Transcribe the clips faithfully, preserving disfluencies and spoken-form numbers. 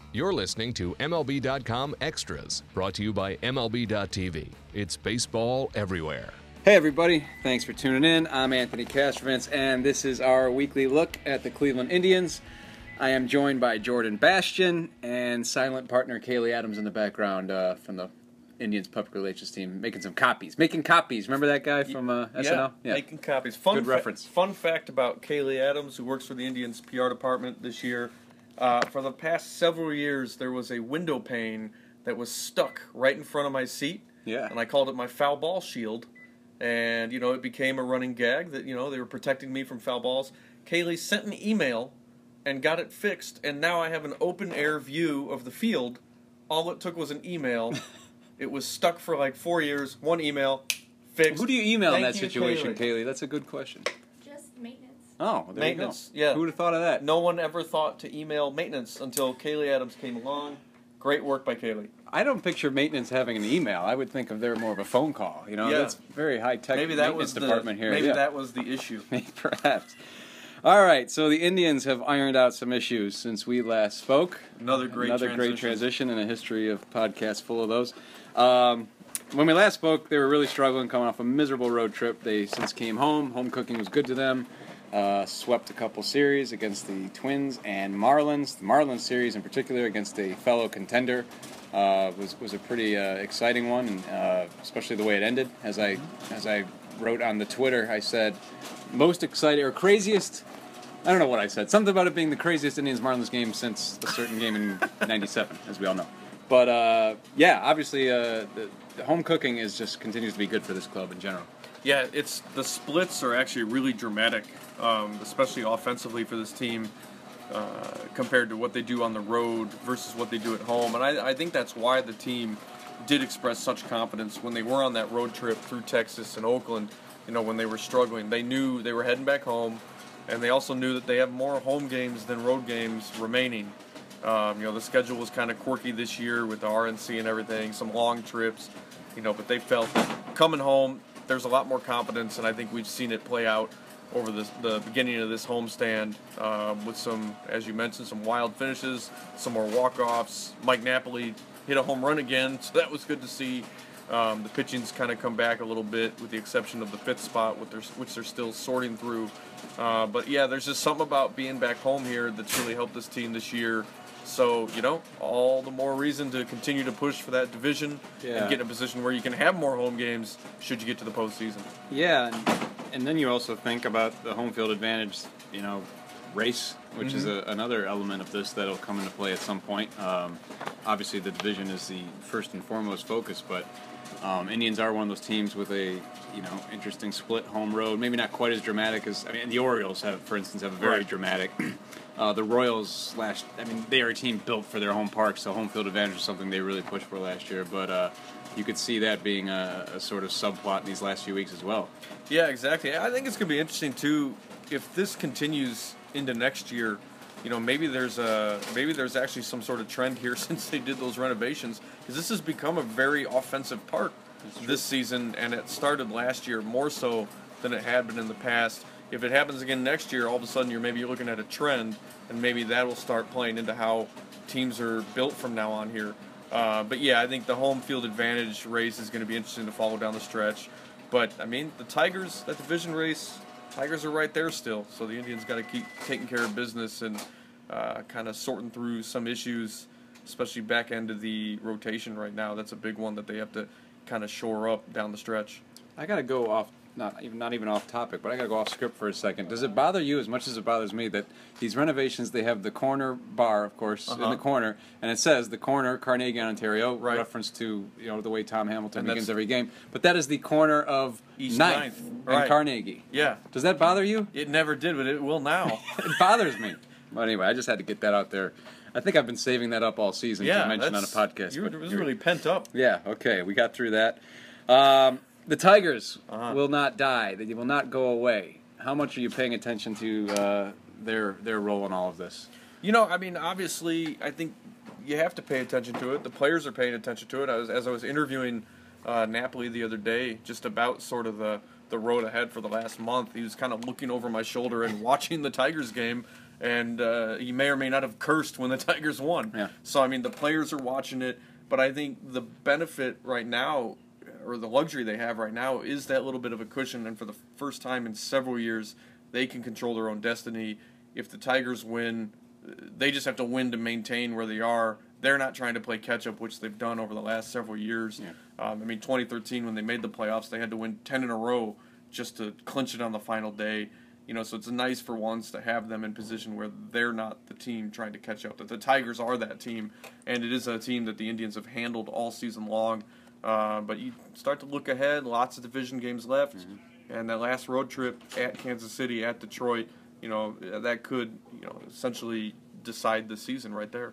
You're listening to M L B dot com Extras, brought to you by M L B dot T V. It's baseball everywhere. Hey everybody, thanks for tuning in. I'm Anthony Castrovance, and this is our weekly look at the Cleveland Indians. I am joined by Jordan Bastian and silent partner Kaylee Adams in the background uh, from the Indians public relations team, making some copies. Making copies. Remember that guy from uh, S N L? Yeah, yeah, making copies. Fun Good fa- reference. Fun fact about Kaylee Adams, who works for the Indians P R department this year. Uh, for the past several years, there was a window pane that was stuck right in front of my seat. Yeah. And I called it my foul ball shield. And, you know, it became a running gag that, you know, they were protecting me from foul balls. Kaylee sent an email and got it fixed. And now I have an open-air view of the field. All it took was an email. It was stuck for like four years. One email, fixed. Who do you email in Thank that you, situation, Kaylee. Kaylee? That's a good question. Just maintenance. Oh, there Maintenance, you go. yeah. Who would have thought of that? No one ever thought to email maintenance until Kaylee Adams came along. Great work by Kaylee. I don't picture maintenance having an email. I would think of they're more of a phone call. You know, Yeah. that's very high tech. Maybe that maintenance was the department here. maybe Yeah. that was the issue. Perhaps. All right, so the Indians have ironed out some issues since we last spoke. Another great Another transition. great transition in a history of podcasts full of those. Um, when we last spoke, they were really struggling, coming off a miserable road trip. They since came home. Home cooking was good to them. Uh, swept a couple series against the Twins and Marlins. The Marlins series, in particular, against a fellow contender, uh, was was a pretty uh, exciting one, and uh, especially the way it ended. As I as I wrote on the Twitter, I said most exciting or craziest. I don't know what I said. Something about it being the craziest Indians-Marlins game since a certain game in ninety-seven, as we all know. But uh, yeah, obviously, uh, the, the home cooking is just continues to be good for this club in general. Yeah, it's the splits are actually really dramatic, um, especially offensively for this team uh, compared to what they do on the road versus what they do at home. And I, I think that's why the team did express such confidence when they were on that road trip through Texas and Oakland. You know, when they were struggling, they knew they were heading back home, and they also knew that they have more home games than road games remaining. Um, you know, the schedule was kind of quirky this year with the R N C and everything, some long trips, you know, but they felt that coming home, there's a lot more confidence, and I think we've seen it play out over this, the beginning of this homestand um, with some, as you mentioned, some wild finishes, some more walk-offs. Mike Napoli hit a home run again, so that was good to see. Um, the pitching's kind of come back a little bit, with the exception of the fifth spot, which they're, which they're still sorting through. Uh, but yeah, there's just something about being back home here that's really helped this team this year. So, you know, all the more reason to continue to push for that division Yeah. and get in a position where you can have more home games should you get to the postseason. Yeah, and, and then you also think about the home field advantage, you know, race, which mm-hmm. is a, another element of this that'll come into play at some point. Um, obviously, the division is the first and foremost focus, but um, Indians are one of those teams with a, you know, interesting split home road. Maybe not quite as dramatic as, I mean, the Orioles have, for instance, have a very Right. dramatic. Uh, the Royals, slash, I mean, they are a team built for their home park, so home field advantage is something they really pushed for last year. But uh, you could see that being a, a sort of subplot in these last few weeks as well. Yeah, exactly. I think it's going to be interesting, too, if this continues into next year. You know, maybe there's a maybe there's actually some sort of trend here since they did those renovations, because this has become a very offensive park this season, and it started last year more so than it had been in the past. If it happens again next year, all of a sudden you're maybe looking at a trend, and maybe that will start playing into how teams are built from now on here. Uh, but yeah, I think the home field advantage race is going to be interesting to follow down the stretch. But I mean, the Tigers, that division race, Tigers are right there still. So the Indians got to keep taking care of business and uh, kind of sorting through some issues, especially back end of the rotation right now. That's a big one that they have to kind of shore up down the stretch. I got to go off. Not even not even off topic, but I gotta go off script for a second. Does it bother you as much as it bothers me that these renovations, they have the corner bar, of course, uh-huh. in the corner, and it says the corner, Carnegie, Ontario, right. reference to, you know, the way Tom Hamilton And begins every game. But that is the corner of East Ninth, Ninth. and Right. Carnegie. Yeah. Does that bother you? It never did, but it will now. It bothers me. But anyway, I just had to get that out there. I think I've been saving that up all season yeah, to mention on a that's- podcast. You but were, it was you're- really pent up. Yeah, okay, we got through that. Um, the Tigers Uh-huh. will not die. They will not go away. How much are you paying attention to uh, their their role in all of this? You know, I mean, obviously, I think you have to pay attention to it. The players are paying attention to it. I was, as I was interviewing uh, Napoli the other day, just about sort of the, the road ahead for the last month, he was kind of looking over my shoulder and watching the Tigers game, and uh, he may or may not have cursed when the Tigers won. Yeah. So I mean, the players are watching it, but I think the benefit right now, or the luxury they have right now, is that little bit of a cushion, and for the first time in several years, they can control their own destiny. If the Tigers win, they just have to win to maintain where they are. They're not trying to play catch-up, which they've done over the last several years. Yeah. Um, I mean, twenty thirteen, when they made the playoffs, they had to win ten in a row just to clinch it on the final day. You know, so it's nice for once to have them in position where they're not the team trying to catch up. That the Tigers are that team, and it is a team that the Indians have handled all season long. Uh, but you start to look ahead, lots of division games left, mm-hmm. and that last road trip at Kansas City, at Detroit, you know, that could, you know, essentially decide the season right there.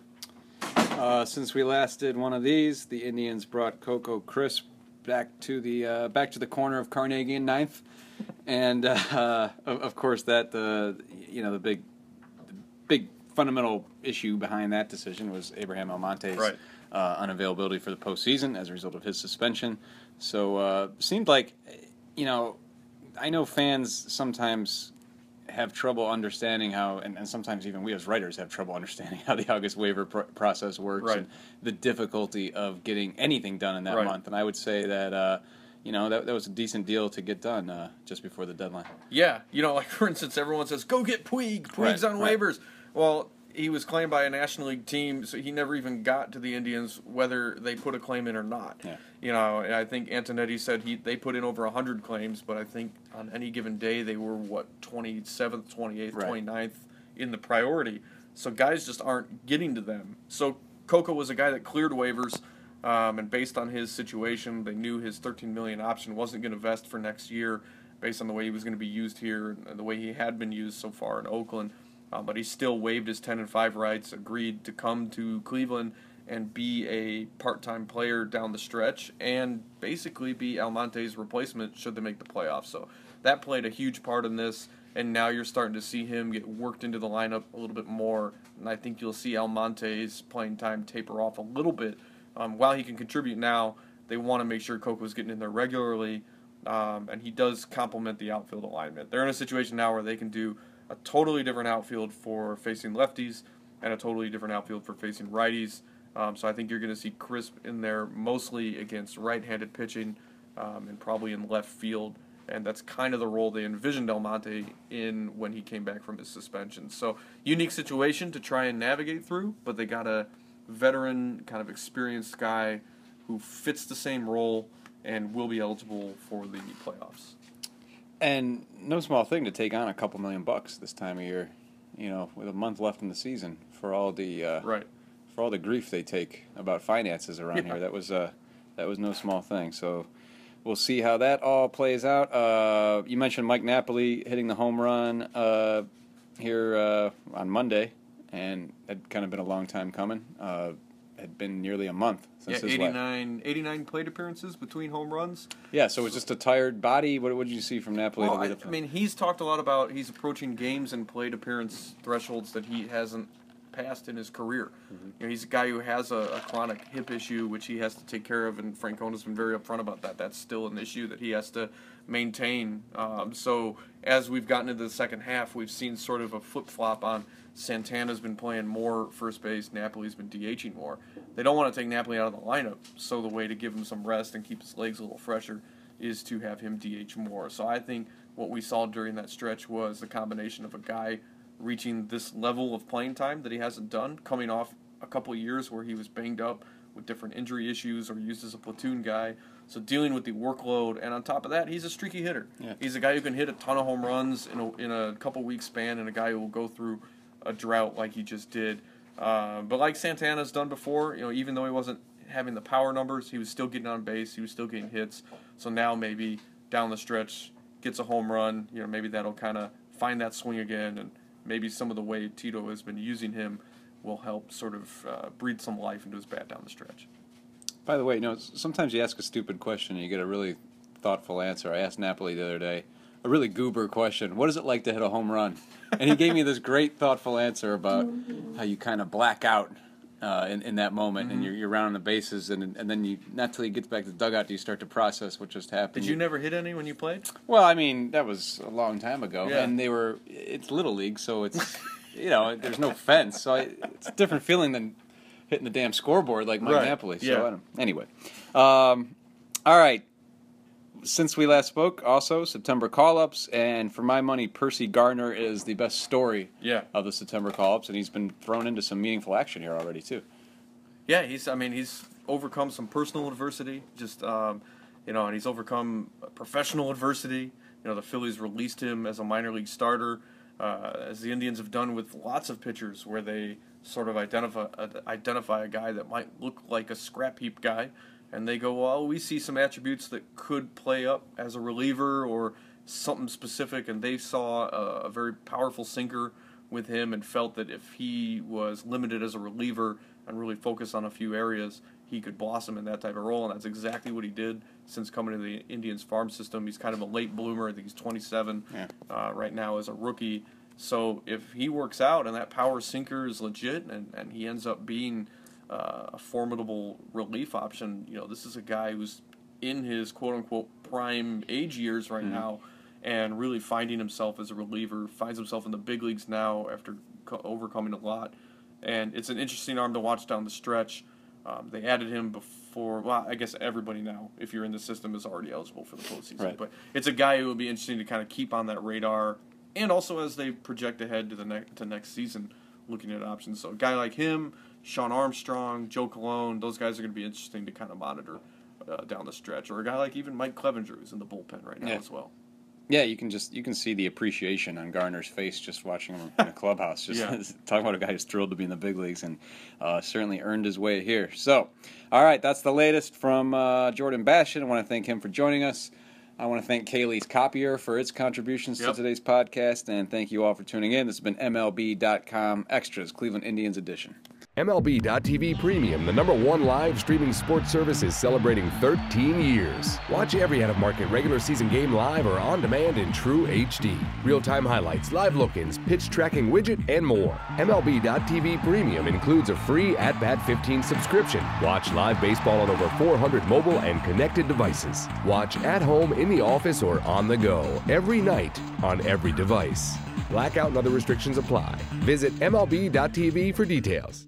Uh, since we last did one of these, the Indians brought Coco Crisp back to the uh, back to the corner of Carnegie and Ninth, and uh, of, of course that uh, you know the big the big fundamental issue behind that decision was Abraham Almonte's right. uh, unavailability for the postseason as a result of his suspension. So uh, seemed like, you know, I know fans sometimes have trouble understanding how, and, and sometimes even we as writers have trouble understanding how the August waiver pr- process works right. and the difficulty of getting anything done in that right. month. And I would say that, uh, you know, that, that was a decent deal to get done uh, just before the deadline. Yeah, you know, like for instance, everyone says, go get Puig, Puig's right, on right. waivers. Well, he was claimed by a National League team, so he never even got to the Indians, whether they put a claim in or not. Yeah. You know, I think Antonetti said he they put in over one hundred claims, but I think on any given day they were, what, twenty-seventh, twenty-eighth, right. twenty-ninth in the priority. So guys just aren't getting to them. So Coco was a guy that cleared waivers, um, and based on his situation, they knew his thirteen million dollars option wasn't going to vest for next year based on the way he was going to be used here and the way he had been used so far in Oakland. Uh, but he still waived his ten and five rights, agreed to come to Cleveland and be a part-time player down the stretch, and basically be Almonte's replacement should they make the playoffs. So that played a huge part in this, and now you're starting to see him get worked into the lineup a little bit more, and I think you'll see Almonte's playing time taper off a little bit. Um, while he can contribute now, they want to make sure Coco's getting in there regularly, um, and he does complement the outfield alignment. They're in a situation now where they can do a totally different outfield for facing lefties and a totally different outfield for facing righties. Um, so I think you're going to see Crisp in there mostly against right-handed pitching um, and probably in left field. And that's kind of the role they envisioned Almonte in when he came back from his suspension. So unique situation to try and navigate through, but they got a veteran, kind of experienced guy who fits the same role and will be eligible for the playoffs. And no small thing to take on a couple million bucks this time of year, you know, with a month left in the season for all the uh, right. for all the grief they take about finances around yeah. here. That was uh, that was no small thing. So we'll see how that all plays out. Uh, you mentioned Mike Napoli hitting the home run uh, here uh, on Monday, and it had kind of been a long time coming. Uh, had been nearly a month since yeah, his eighty-nine, eighty-nine plate appearances between home runs. Yeah, so it's just a tired body. What, what did you see from Napoli? Well, I, I mean, he's talked a lot about he's approaching games and plate appearance thresholds that he hasn't passed in his career. Mm-hmm. You know, he's a guy who has a, a chronic hip issue, which he has to take care of, and Francona's been very upfront about that. That's still an issue that he has to maintain. Um, so as we've gotten into the second half, we've seen sort of a flip-flop on Santana's been playing more first base, Napoli's been DHing more. They don't want to take Napoli out of the lineup, so the way to give him some rest and keep his legs a little fresher is to have him D H more. So I think what we saw during that stretch was the combination of a guy reaching this level of playing time that he hasn't done, coming off a couple of years where he was banged up with different injury issues or used as a platoon guy. So dealing with the workload, and on top of that, he's a streaky hitter. Yeah. He's a guy who can hit a ton of home runs in a, in a couple week span, and a guy who will go through a drought like he just did. Uh, but like Santana's done before, you know, even though he wasn't having the power numbers, he was still getting on base, he was still getting hits. So now maybe down the stretch gets a home run, you know, maybe that'll kind of find that swing again, and maybe some of the way Tito has been using him will help sort of uh, breathe some life into his bat down the stretch. By the way, you know, sometimes you ask a stupid question and you get a really thoughtful answer. I asked Napoli the other day a really goober question. What is it like to hit a home run? And he gave me this great, thoughtful answer about how you kind of black out uh, in, in that moment, mm-hmm. and you're, you're rounding the bases, and and then you not till you get back to the dugout do you start to process what just happened. Did you never hit any when you played? Well, I mean, that was a long time ago, yeah. and they were, it's Little League, so it's you know, there's no fence, so I, it's a different feeling than hitting the damn scoreboard like Mike Right. Napoli. So Yeah. I don't, anyway, um, all right. Since we last spoke, also September call-ups, and for my money, Percy Gardner is the best story Yeah. of the September call-ups, and he's been thrown into some meaningful action here already too. Yeah, he's. I mean, he's overcome some personal adversity. Just um, you know, and he's overcome professional adversity. You know, the Phillies released him as a minor league starter, uh, as the Indians have done with lots of pitchers, where they sort of identify uh, identify a guy that might look like a scrap heap guy, and they go, well, we see some attributes that could play up as a reliever or something specific, and they saw a, a very powerful sinker with him and felt that if he was limited as a reliever and really focused on a few areas, he could blossom in that type of role, and that's exactly what he did since coming to the Indians farm system. He's kind of a late bloomer. I think he's twenty-seven Yeah. uh, right now as a rookie. So if he works out and that power sinker is legit and, and he ends up being uh, a formidable relief option, you know, this is a guy who's in his quote-unquote prime age years right Mm-hmm. now and really finding himself as a reliever, finds himself in the big leagues now after co- overcoming a lot. And it's an interesting arm to watch down the stretch. Um, they added him before, well, I guess everybody now, if you're in the system, is already eligible for the postseason. Right. But it's a guy who will be interesting to kind of keep on that radar, and also as they project ahead to the ne- to next season, looking at options. So a guy like him, Sean Armstrong, Joe Colon, those guys are going to be interesting to kind of monitor uh, down the stretch. Or a guy like even Mike Clevenger, who's in the bullpen right now Yeah. as well. Yeah, you can just you can see the appreciation on Garner's face just watching him in the clubhouse. Just Yeah. talking about a guy who's thrilled to be in the big leagues and uh, certainly earned his way here. So, all right, that's the latest from uh, Jordan Bastian. I want to thank him for joining us. I want to thank Kaylee's Copier for its contributions Yep. to today's podcast, and thank you all for tuning in. This has been M L B dot com Extras, Cleveland Indians edition. M L B dot T V Premium, the number one live streaming sports service, is celebrating thirteen years. Watch every out-of-market regular season game live or on demand in true H D. Real-time highlights, live look-ins, pitch tracking widget, and more. M L B dot T V Premium includes a free At Bat fifteen subscription. Watch live baseball on over four hundred mobile and connected devices. Watch at home, in the office, or on the go every night on every device. Blackout and other restrictions apply. Visit M L B dot T V for details.